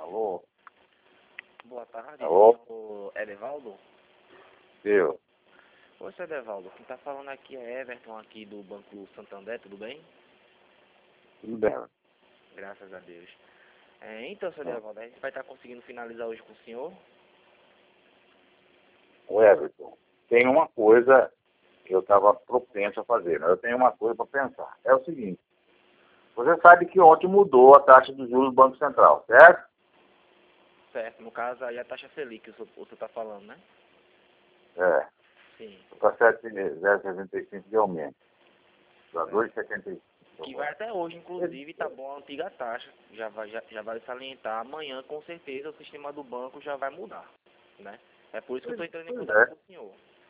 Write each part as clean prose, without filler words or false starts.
Alô? Boa tarde, Alô? senhor Edevaldo. Eu. Oi, senhor Edevaldo. Quem está falando aqui é Everton, aqui do Banco Santander, tudo bem? Tudo bem. Graças a Deus. Então, senhor Edevaldo, a gente vai estar conseguindo finalizar hoje com o senhor? O Everton, tem uma coisa que eu estava propenso a fazer, mas eu tenho uma coisa para pensar. É o seguinte, você sabe que ontem mudou a taxa de juros do Banco Central, certo? Certo, no caso aí a taxa Selic, o senhor está falando, né? É. Sim. Para 7,65 de aumento. Para 2,75. Que vai até hoje, inclusive, tá bom a antiga taxa. Já vai salientar. Amanhã, com certeza, o sistema do banco já vai mudar, né? É por isso que eu estou entrando em contato com o senhor.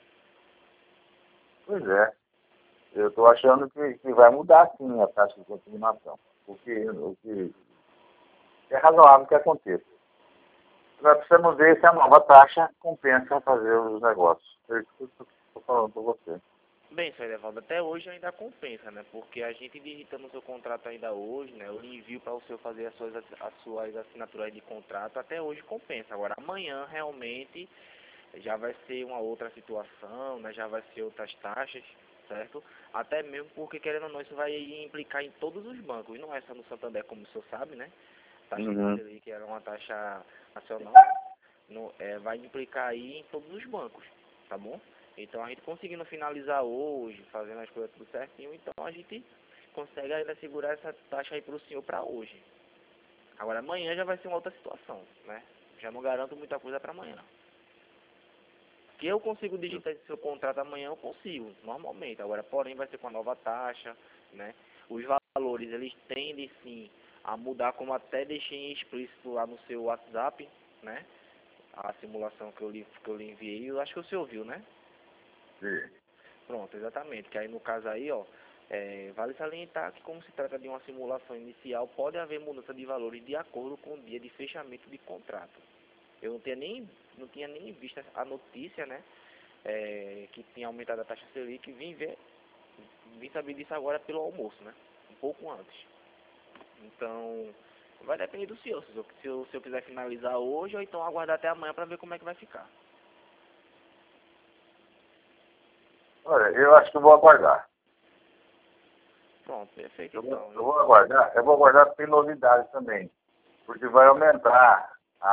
Pois é. Eu estou achando que vai mudar sim a taxa de consignação. O que é razoável que aconteça. Nós precisamos ver se a nova taxa compensa fazer os negócios. É isso que eu estou falando para você. Bem, senhor Edevaldo, até hoje ainda compensa, né? Porque a gente digitando o seu contrato ainda hoje, né? Eu lhe envio para o senhor fazer as suas assinaturas de contrato, até hoje compensa. Agora, amanhã realmente já vai ser uma outra situação, né? Já vai ser outras taxas, certo? Até mesmo porque, querendo ou não, isso vai implicar em todos os bancos. E não é só no Santander, como o senhor sabe, né? A taxa de Selic, que era uma taxa nacional, vai implicar aí em todos os bancos, tá bom? Então a gente conseguindo finalizar hoje, fazendo as coisas tudo certinho, então a gente consegue ainda segurar essa taxa aí para o senhor para hoje. Agora amanhã já vai ser uma outra situação, né? Já não garanto muita coisa para amanhã. Que eu consigo digitar esse seu contrato amanhã, eu consigo, normalmente. Agora, porém, vai ser com a nova taxa, né? Os valores, eles tendem sim a mudar, como até deixei explícito lá no seu WhatsApp, né? A simulação que eu lhe enviei, eu acho que o senhor viu, né? Sim. Pronto, exatamente. Que aí no caso aí, ó, vale salientar que como se trata de uma simulação inicial, pode haver mudança de valores de acordo com o dia de fechamento de contrato. Eu não tinha nem visto a notícia, né? Que tinha aumentado a taxa Selic, vim saber disso agora pelo almoço, né? Um pouco antes. Então, vai depender do senhor. Se o senhor quiser finalizar hoje, ou então aguardar até amanhã para ver como é que vai ficar. Olha, eu acho que eu vou aguardar. Pronto, perfeito Eu então. vou aguardar, eu vou aguardar porque tem novidades também. Porque vai aumentar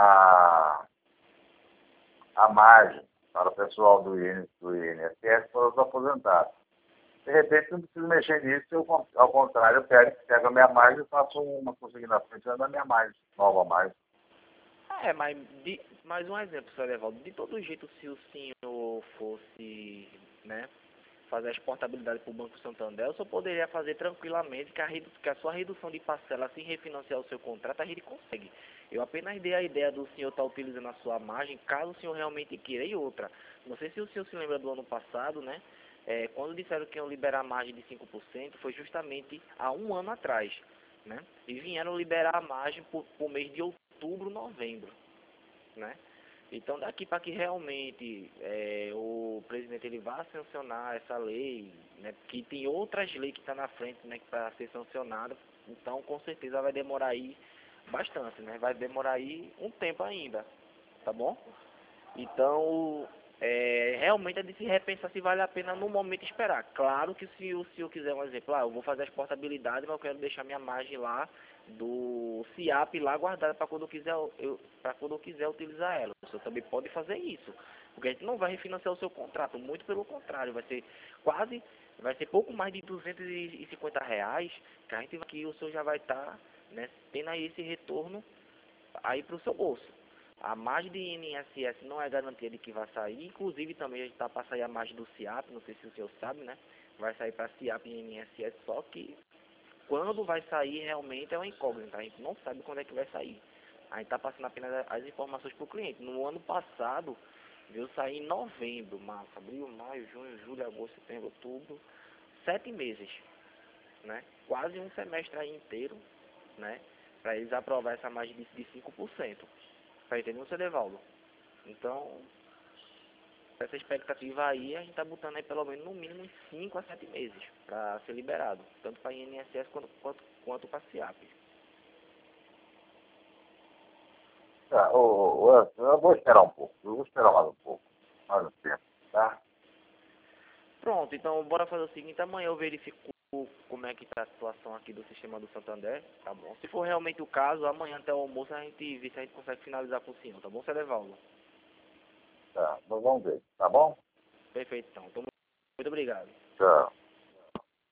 a margem para o pessoal do INSS para os aposentados. De repente, não preciso mexer nisso, eu, ao contrário, eu pego a minha margem e faço uma consignação em cima da minha margem, nova margem. Mas mais um exemplo, senhor Evaldo. De todo jeito, se o senhor fosse, né, fazer a exportabilidade para o Banco Santander, eu só poderia fazer tranquilamente que a sua redução de parcela, assim refinanciar o seu contrato, a gente consegue. Eu apenas dei a ideia do senhor estar utilizando a sua margem, caso o senhor realmente queira. E outra, não sei se o senhor se lembra do ano passado, né? Quando disseram que iam liberar a margem de 5%, foi justamente há um ano atrás, né? E vieram liberar a margem por mês de outubro, novembro, né? Então daqui para que realmente o presidente ele vá sancionar essa lei, né, que tem outras leis que estão na frente, né, para ser sancionada, então com certeza vai demorar aí bastante, né? Vai demorar aí um tempo ainda, tá bom? Então realmente é de se repensar se vale a pena no momento esperar. Claro que se o senhor quiser um exemplo, eu vou fazer a exportabilidade, mas eu quero deixar minha margem lá do CIAP lá guardada para quando eu quiser utilizar ela. O senhor também pode fazer isso, porque a gente não vai refinanciar o seu contrato, muito pelo contrário, vai ser pouco mais de R$ 250 que a gente que o senhor já vai estar, né, tendo aí esse retorno aí para o seu bolso. A margem de INSS não é garantia de que vai sair, inclusive também a gente está para sair a margem do CIAP, não sei se o senhor sabe, né? Vai sair para CIAP e INSS, só que quando vai sair realmente é uma incógnita, a gente não sabe quando é que vai sair. A gente está passando apenas as informações para o cliente. No ano passado, veio sair em novembro, março, abril, maio, junho, julho, agosto, setembro, outubro, 7 meses, né? Quase um semestre aí inteiro, né? Para eles aprovar essa margem de 5%. Tá entendendo, seu Devaldo? Então, essa expectativa aí, a gente tá botando aí pelo menos no mínimo uns 5 a 7 meses para ser liberado, tanto para INSS quanto para CIAP. Tá, eu vou esperar um pouco. Eu vou esperar mais um pouco. Mais um tempo, tá? Pronto, então bora fazer o seguinte, amanhã eu verifico como é que tá a situação aqui do sistema do Santander, tá bom? Se for realmente o caso, amanhã até o almoço a gente vê se a gente consegue finalizar com o senhor, tá bom, Cedevaldo? Tá, nós vamos ver, tá bom? Perfeito, então. Muito obrigado. Tchau.